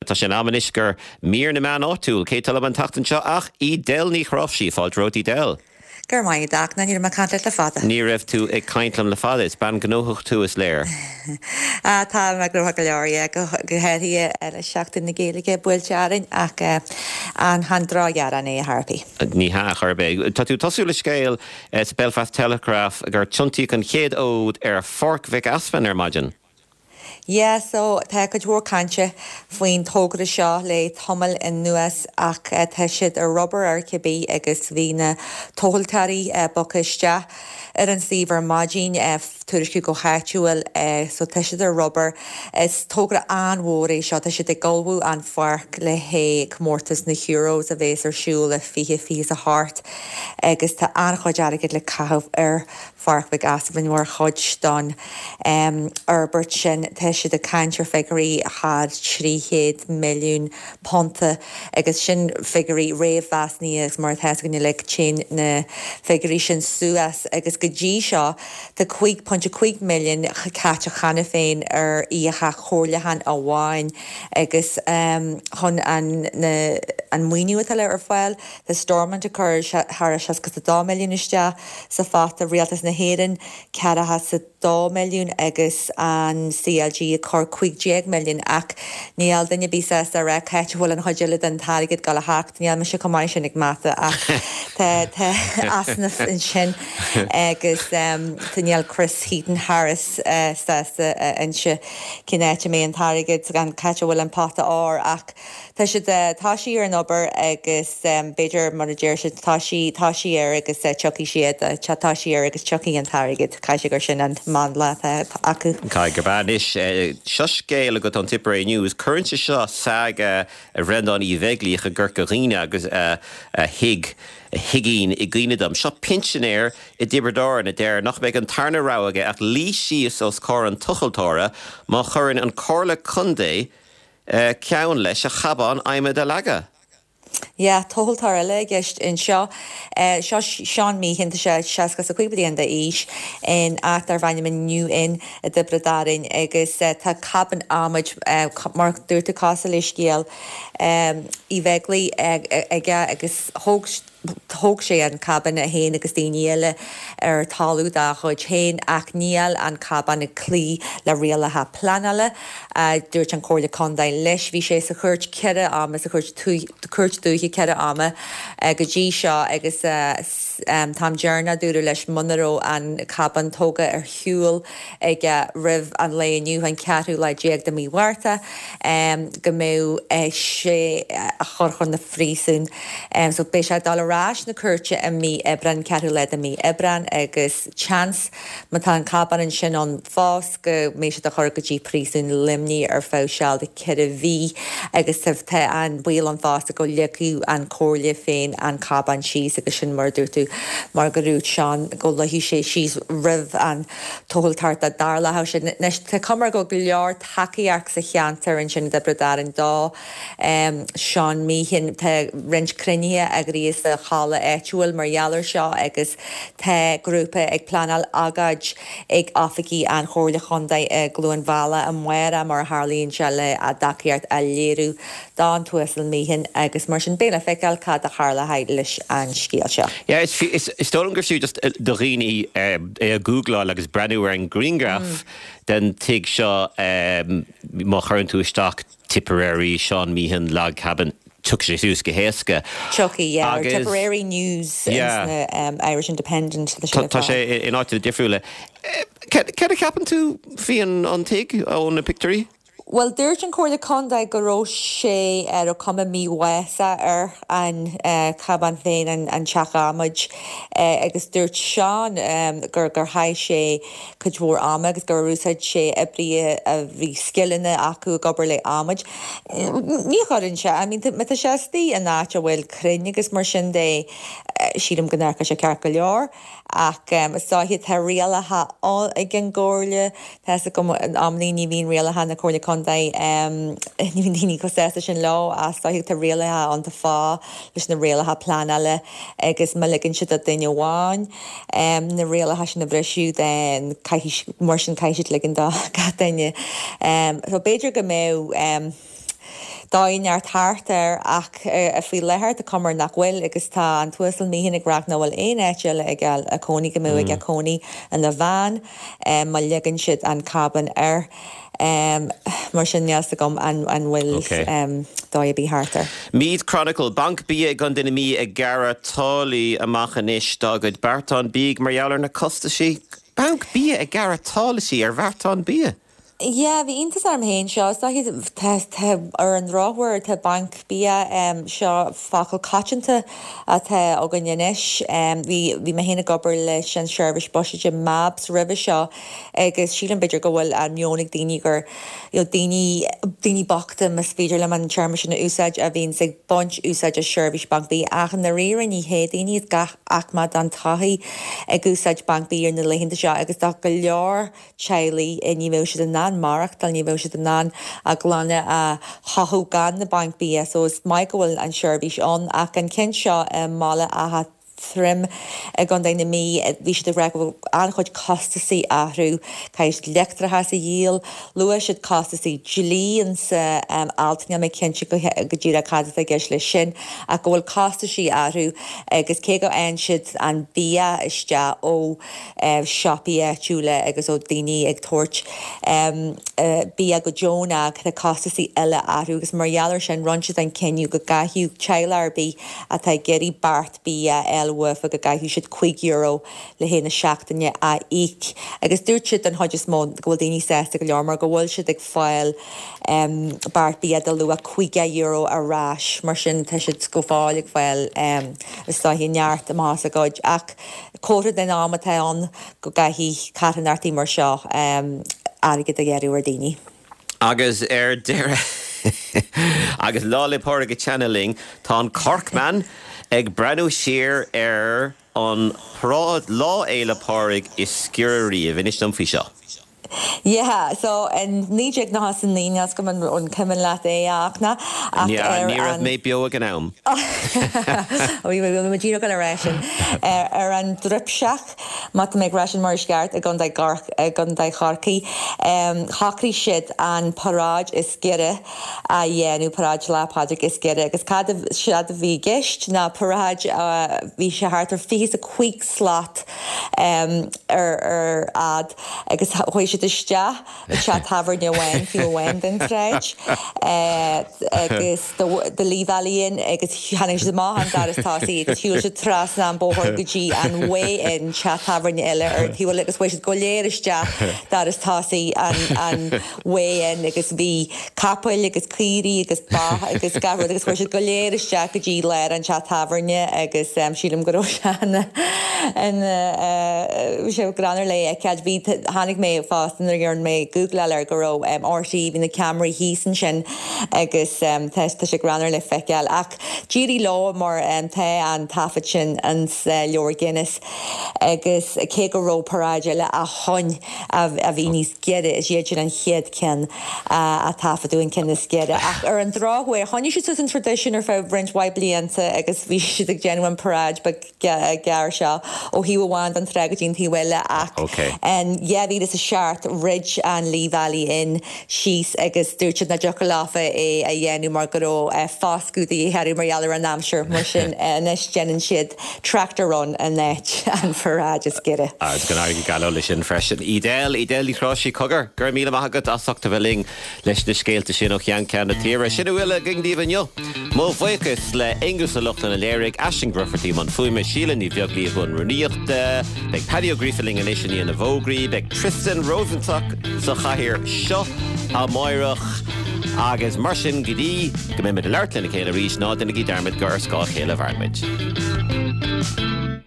tá sin ammanis gur mír na man áúil, cé tal an tatan seo ach í del ní chrofsí fáil drótí del. Gur mai dag na nír ma cant le fada. Ní raibh tú ag caintlam le fada, is ban gnóthach tú is léir. Tá me gur go leir go heirí le seachtain na géalaige builtearin ach an handráhearan é Harpi. Ní ha charbé. Tá tú tasú le scéil sa Belfast Telegraph gur tiontí an chéad ód fork Vic Aspen maidin. Yeah, so tá go dúir cante faoin tógra seo le tomul in nuas ach tá siad rubber ar cibí agus bhína tóiltarí bocaiste ar an síomhar máidín tuairisciú go háitiúil so tá siad rubber is tógra anmhór é seo tá siad golbhú an fork le hé mórtas na heroes a bhés ar siúil le fi a hart agus tá anchoidearagad le cahabh ar fork Vic Aspen nuair chuid don Herbert sin siad a cantir figurí had 300 milliún ponta agus sin figurí réomhheas níos mar theascan le chin na figurí sin suas agus go dtí seo de 2.5 milliún caite chana féin ar íocha chóirlehan a bháin agus chun an muoinú le ar fáil the stormant occur thar se go 2 milliún iste sa fata rialtas na héan ceada has sa 2 milliún agus an CLG cor 5 milliún ach níl danne bí sa ra ceithhil an choideile den targad gal a hacht níl me se comáin sin ag mata ach tá asnaf in sin agus Daniel Chris Heaton Harris in se cinnéite mé an targad gan ceithhil an pata ach tá si táisií ar an obair agus beidir manager se táisií ar agus chuí siad táisií ar agus chuí an targad caiise gur sin an man le acu. Cai gur banis scéile go an Tipperary News, current seo saga rendan í bheglích a gur goghine agus higín I glinadam. Seo pensionéir I dibredáin a déir nach beag an tarna ráige ach lí síos os cá an tuchaltára má churann an cóla chundé ceann leis a chabán aimime de laga. Yeah, tóiltar le gist in seo Sean mí hinta se seaca a cuiblion de ís in atar bhaine nniu in a dibredáin agus tá caban amid mar dúirta casa leis céal I bheitlaí aige agus thóg sé an caban a héana agus daoine ar talú dá chuid chéin ach níl an caban na clí le rialathe planala dúirt an cóirla condain leis bhí sé sa chuirt ceire ama sa chuirt dúthe ceire ama go dtí seo agus tam dearna dúra leis munaró an caban tóga ar hiúil ag rih an léonniu an ceatú le déag de míhharrta go mé sé a chorchon na frísún so bé sé dal rás na curte a mí ebran ceatú le a mí ebran agus chance má tá an caban an sin an fás go mé sé a chur go dtí prísún limní ar fáseáil de ceir bhí agus te an bhil an fás a go leú an cóirle féin an caban síos agus sin mar dúirtú mar goúd seán go lehí sé síos rih an tóiltart a darla sin nes te cumar go leor takeíach sa cheantar an sin debredáin dá Seán míhin te rint crinne a ríos a chala éúil marhealar seo agus te grúpa ag planal agaid ag áfaí an chóirla chundaid glúan bhela an muire mar Harlíonn se le a daceart a léirú dá an tuasal míhin agus mar sin béna feiceil cad a charla haid leis an scíal seo. Yeah, it's stolen gur siú just do riní Google agus breú ar an Greengraph den tig seo má chuann tú isteach Tipperary Sean Meehan lag cabin tuk sé sús go héasca. Chucky, yeah, or Tipperary News yeah. Irish Independent. Tá sé in áit difriúle. Can a capan tú fion an tig ón na pictorí? Well, dúirt an cóirla condaid go ró sé ar cuma mí wesa ar an caban féin an teach amid agus dúirt Seán gur haid sé go dmór ama agus gur rúsaid sé ebrí a bhí skillinne acu gobar le amid. Ní chuann se, I mean, me sé tí a náte bhfuil crinne agus mar sin dé siadm gnácha sé cear go leor ach sáhiad tá rialathe ag an ggóirle tá go amlíí ní bhíon rialathe na cóirla condaid ní bhíon coséasta sin lá a sáhiad tá rialathe an tá fá leis na rialathe plánala agus me ligann si a daine bháin na rialathe sin na breisiú den mar sin caiisiid ligann dá daine. So beidir go mé dáinart thart ach a fhí lethir a cumar nach bhfuil agus tá an tuasal míhin ag rach nóhfuil éitil ag a cónig go mú ag a cóní an na bhean má legan siad an caban mar sin neasta gom an bhfuil dáibí hartar. Mead Chronicle Bank bí gan duine mí ag gara tálaí amachchanis dagad Bartán bíg marheallar na costaí. Bank bí ag gara tálaí Bartán bí? Yeah, bhí intas arm héin seo ar an ráhhair tá bank bí seo facail caitanta a tá óganis bhí me héna gobar leis an seirbhis boisiide maps ribh seo agus sílan beidir go bhfuil an meonnig daoine gur daoine bachta mas féidir le an teirme sin na úsáid a bhíon sig bunt úsáid a seirbhis bank bí achan na réir ní hé daoine gach achmad an taí ag úsáid bank bí ar na leihinnta seo agus tá go leor tealaí ní bhfuil si an marach tal ní bhfuil si an ná a gláine a chathú gan na bank bí so is Michael an seirbhís an ach an cin seo mála a thrim gan daine mí bhí si reg an chuid costaí ahrú caiis lectrathe sa díal luas siad costaí Julian sa altaine mé cinse go ddíra cad a gceis le sin a go bhfuil costaí ahrú agus cé go ein siad an bí iste ó shopí túúla agus ó daoine ag tuairt bí go Jonah na costaí eile ahrú agus marheallar sin runsead an ceniu go gaithú teilarbí a tá geirí bart bí wuf a go gaithú siad €5 le héna seachtaine a íc. Agus dúirt siad an thuidir mó go bhfuil daoine 60 go leor mar go bhfuil siad ag fáil bart bí a lu a €5 a ráis mar sin tá siad go fáil ag fáil istáhí neart am más a goid ach córa den ámatá an go gaithí catanartaí mar seo aige a ghearú ar daoine. Agus deire agus lálipóra go channeling tá an Corkman ag breanú siar an prád lá éilepárig is sciúirí a bhinis dom fi seo. Yeah, so and níidir na hasan línas go an cumman leat éachna. Ní mé bio gan am. Bhí díra gan arásin. Ar an dripseach, mat méid rásin mar sceart a gan charcaí. Chacrí siad an paráid is gire a dhéanú paráid lepáidir is gire. Agus cad siad a bhí gist na paráid bhí sé háart ar fís a cuig slot ar ad agus chuis Iste se tafhairne bhain fiú bhain den treid agus de líhhelíonn agus hanig de má an daras tásaí agus hiúil se tras an bóthir gotí an way in se tafhairne eile ar hiúil agus bhaid go léiriste daras tásaí an way in agus bhí capáil agus clírí agus agus gafhar agus bhaid go léiriste gotí leir an se tafhairne agus sílam goró seanna an sé granar le cead bhí hánig mé fá ar mé Google ar go RT hí na Camry hísan sin agus tá sé granar le feiceal ach dírí lá mar te an tafad sin an leor Guinness agus cé go ró paráide le a choin a bhí níos geide is dhéidir an chiad cin a tafaúin cin is geide ach ar an dráhfuir choní si an tradition ar fá brint wa blianta agus bhí si ag genuine paráid be gar seo ó hí bháin an tregadín tíhile ach an hí is a seart Ridge an Lee Valley in síos agus dúirte na jocha láfa é a dhéanú mar goró fáscúdaí heirú marheallar an amsir mar sin nes genan siad tractorrun a net an forráid is gire. Agus gan áige galó lei sin freisin. Idéal í chrásí cogar gur míle maigad asachta bhling leis na scéalta sin ó chean cean na tíre sinna bhfuil gingdíhaneo. Mó bhuicas le ingus a lucht an léirigh Ashing Grufferty man fuime sílan í bheaglí bhn runíochta, beag Paddy O'Grieffeling an éisiní na bhógraí, beag Tristan Rosentuck sa chathir seo a maireach agus mar sin gidí go mé me de leirlinn a chéile rís ná duna gí dermid gur scá chéile bharmid.